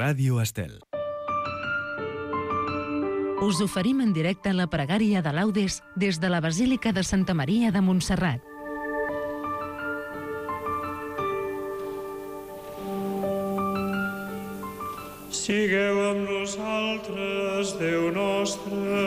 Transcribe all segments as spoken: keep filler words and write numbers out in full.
Ràdio Estel. Us oferim en directe la pregària de Laudes des de la Basílica de Santa Maria de Montserrat. Sigueu amb nosaltres, Déu nostre.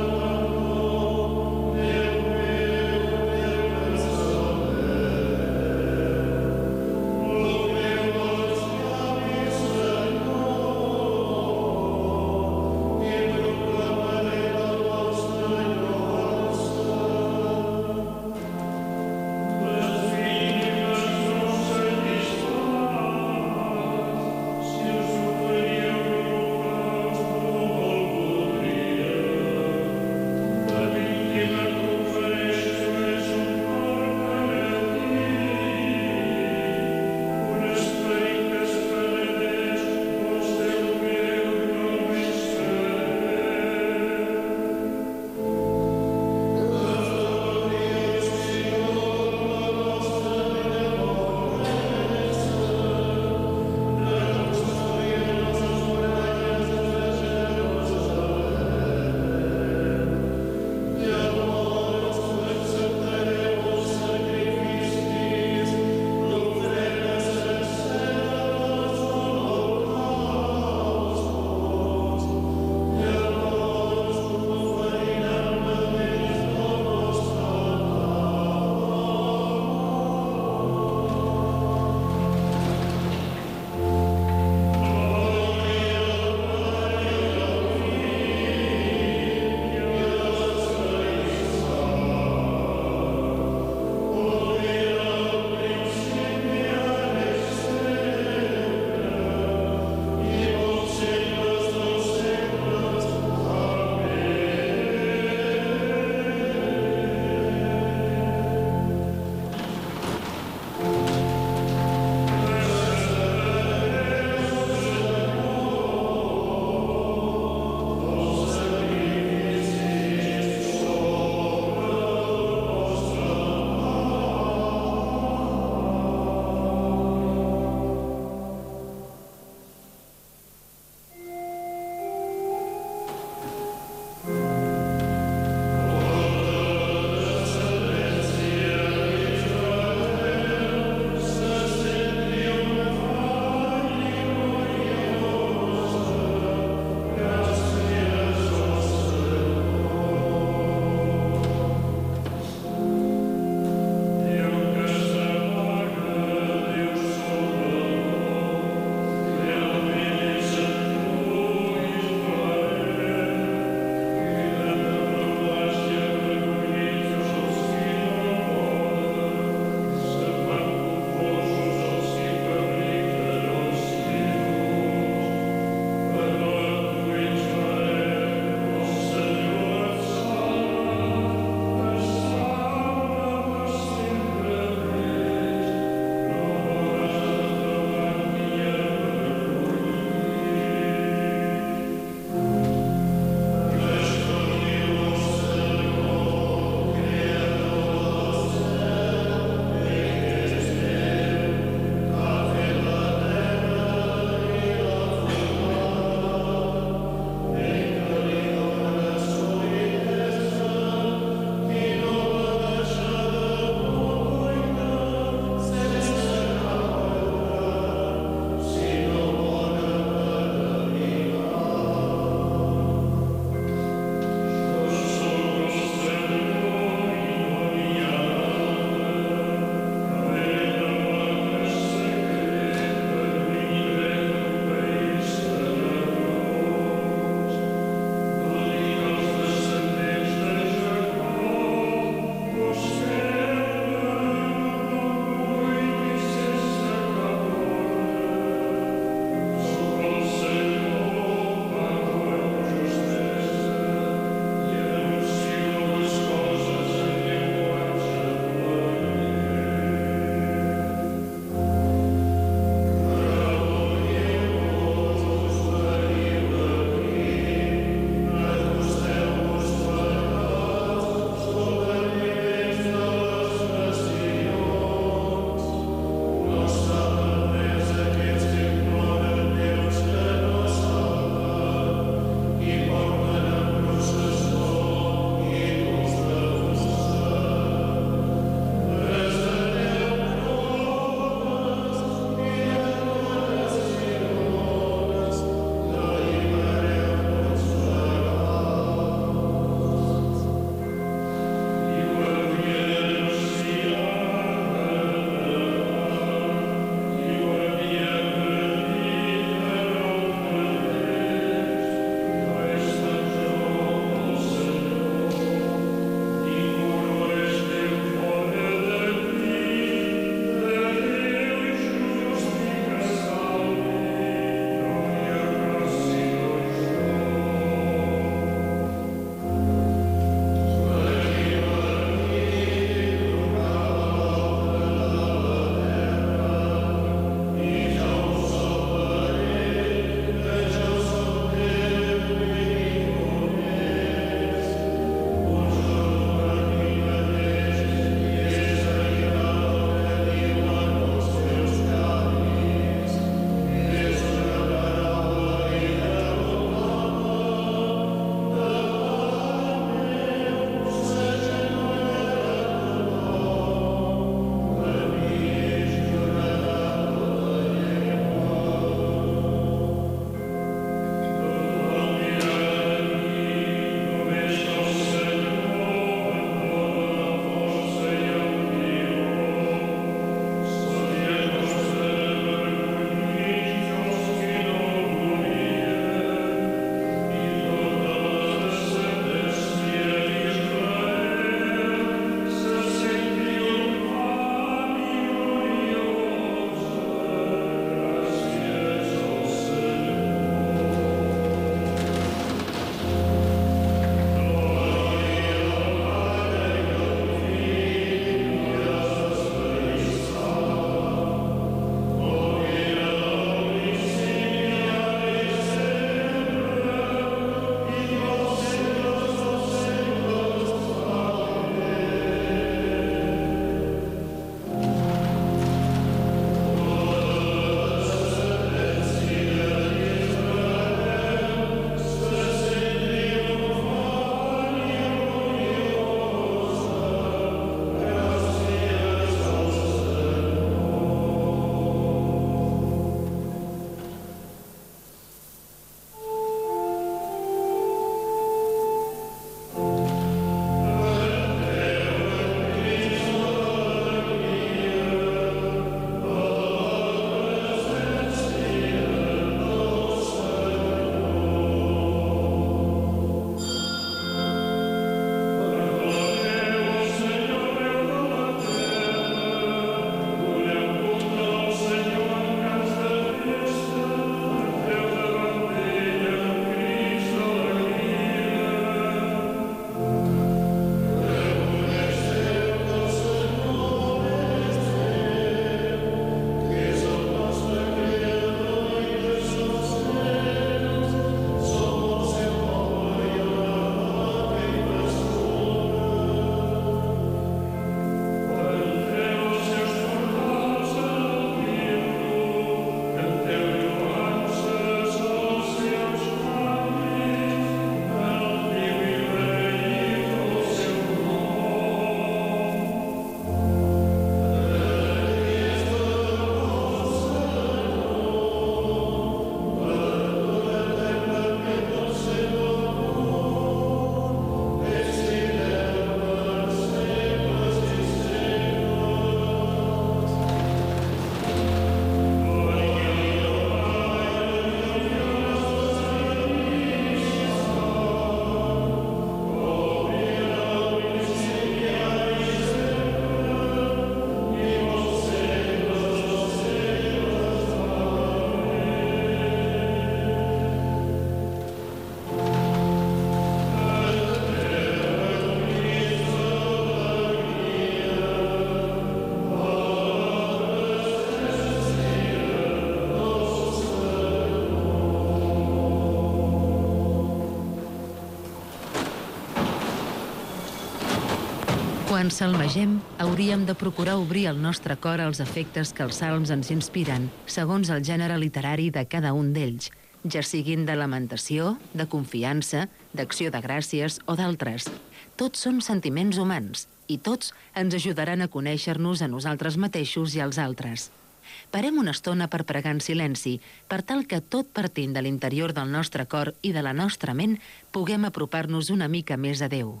Quan salmegem, hauríem de procurar obrir el nostre cor als efectes que els salms ens inspiren, segons el gènere literari de cada un d'ells, ja siguin de lamentació, de confiança, d'acció de gràcies o d'altres. Tots són sentiments humans i tots ens ajudaran a conèixer-nos a nosaltres mateixos i als altres. Parem una estona per pregar en silenci, per tal que tot partint de l'interior del nostre cor i de la nostra ment puguem apropar-nos una mica més a Déu.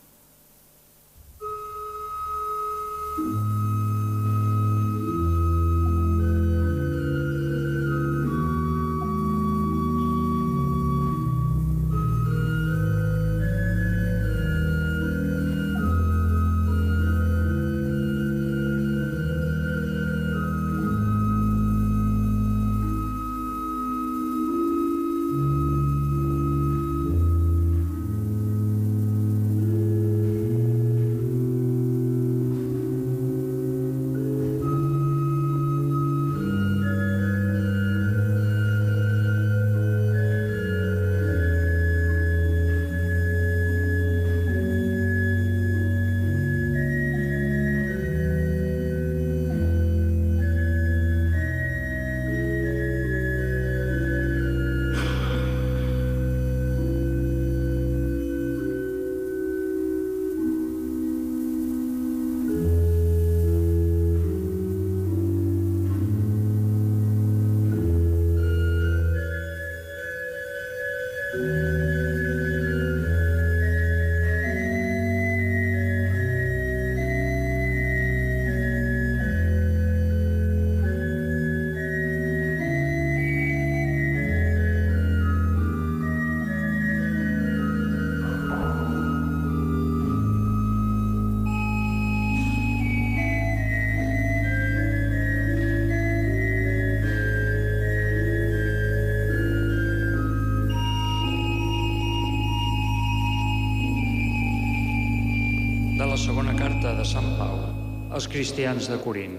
De la segona carta de Sant Pau als cristians de Corint.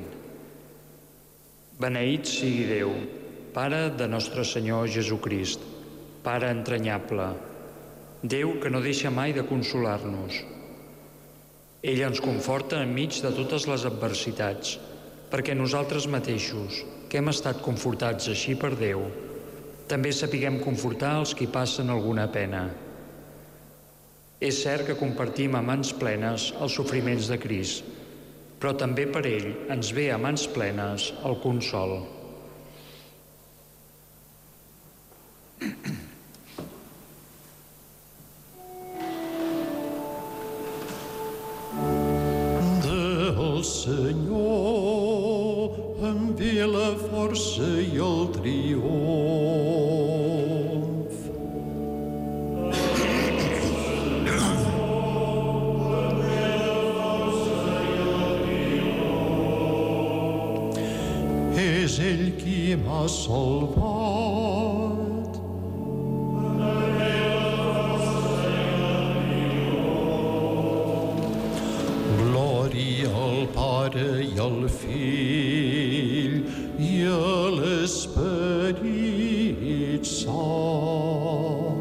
Beneït sigui Déu, Pare de nostre Senyor Jesucrist, Pare entranyable, Déu que no deixa mai de consolar-nos. Ell ens conforta enmig de totes les adversitats, perquè nosaltres mateixos, que hem estat confortats així per Déu, també sapiguem confortar els qui passen alguna pena. És cert que compartim a mans plenes els sofriments de Crist, però també per ell ens ve a mans plenes el consol. Del Senyor em ve la força i el triomf. És ell qui m'ha salvat. Glòria al Pare i al Fill i a l'Esperit Sant.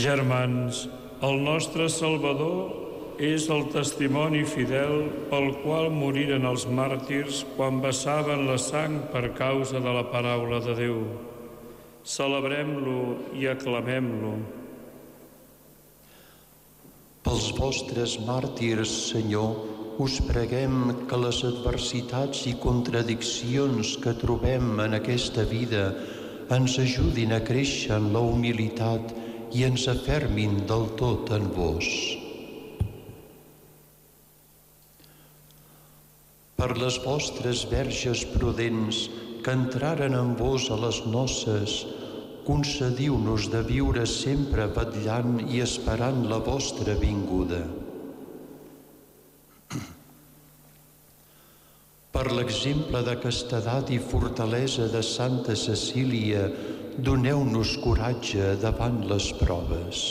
Germans, el nostre Salvador és el testimoni fidel pel qual moriren els màrtirs quan vessaven la sang per causa de la paraula de Déu. Celebrem-lo i aclamem-lo. Pels vostres màrtirs, Senyor, us preguem que les adversitats i contradiccions que trobem en aquesta vida ens ajudin a créixer en la humilitat i ens afermin del tot en vos. Per les vostres verges prudents que entraren en vos a les noces, concediu-nos de viure sempre vetllant i esperant la vostra vinguda. Per l'exemple de castedat i fortalesa de Santa Cecília, doneu-nos coratge davant les proves.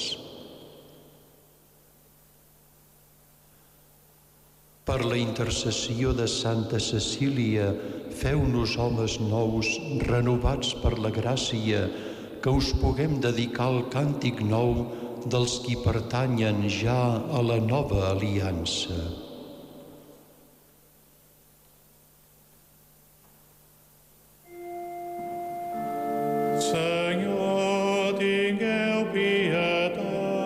Per la intercessió de Santa Cecília, feu-nos homes nous, renovats per la gràcia, que us puguem dedicar al càntic nou dels qui pertanyen ja a la nova aliança. Senyor, tingueu pietat.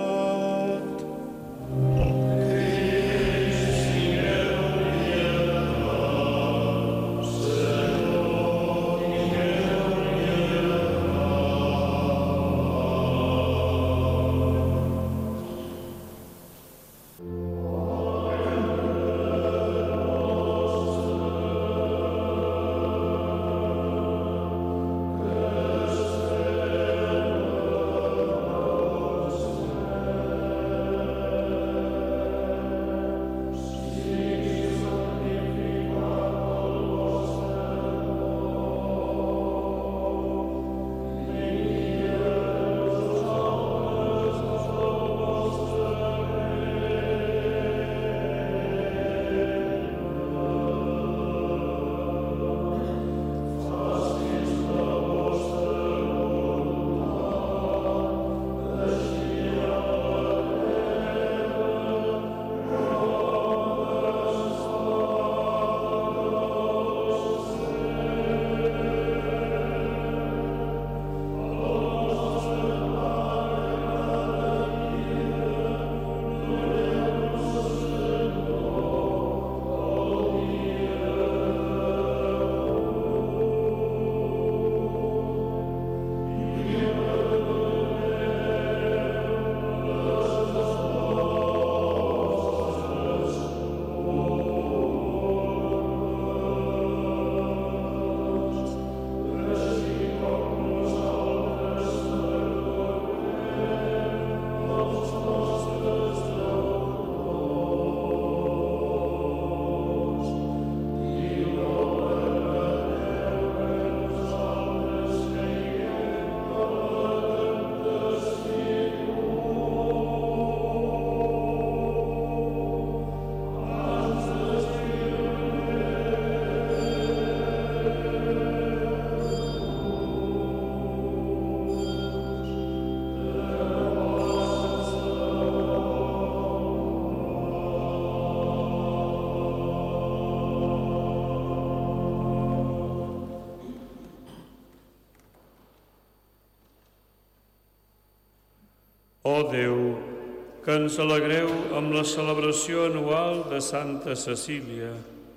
Ó Déu, que ens alegreu amb la celebració anual de Santa Cecília,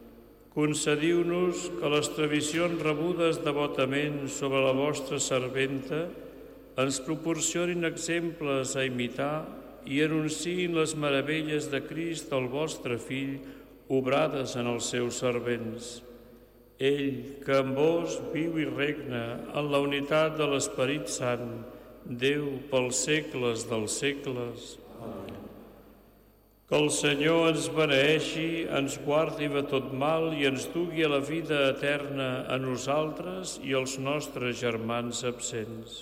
concediu-nos que les tradicions rebudes devotament sobre la vostra serventa ens proporcionin exemples a imitar i anunciïn les meravelles de Crist, el vostre Fill, obrades en els seus servents. Ell, que amb vos viu i regna en la unitat de l'Esperit Sant, Déu pels segles dels segles. Amén. Que el Senyor ens beneeixi, ens guardi de tot mal i ens dugui a la vida eterna a nosaltres i als nostres germans absents.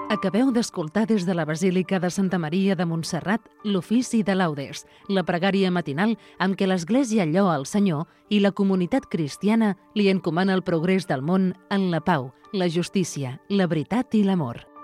Acabeu d'escoltar des de la Basílica de Santa Maria de Montserrat l'ofici de laudes, la pregària matinal amb què l'Església lloa el Senyor i la comunitat cristiana li encomana el progrés del món en la pau, la justícia, la veritat i l'amor.